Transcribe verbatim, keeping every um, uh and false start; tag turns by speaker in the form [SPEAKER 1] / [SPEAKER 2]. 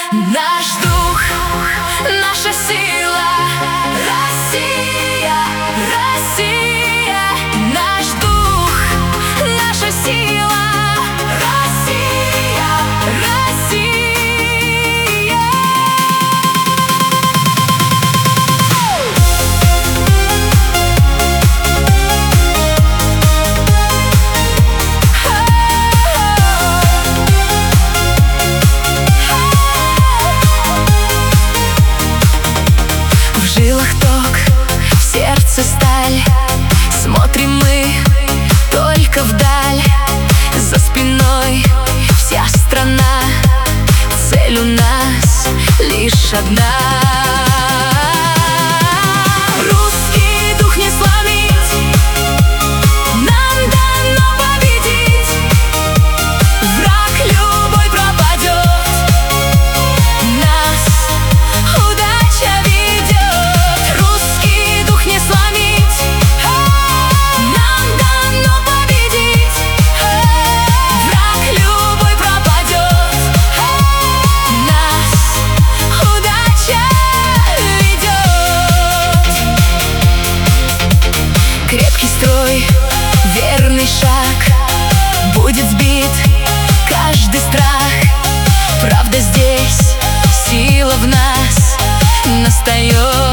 [SPEAKER 1] наш дух, наша сила. Россия, Россия, наш дух, наша сила. Россия, Россия. В жилах ток, в сердце сталь. Смотрим мы только вдаль. За спиной вся страна, цель у нас лишь одна. Русский дух не сломить, нам дано победить. Враг любой пропадет, нас удача ведет. Русский дух не сломить, нам дано победить. Враг любой пропадет, нас удача ведет. Крепкий строй, верный шаг, будет сбит каждый страх. Правда здесь, сила в нас настает.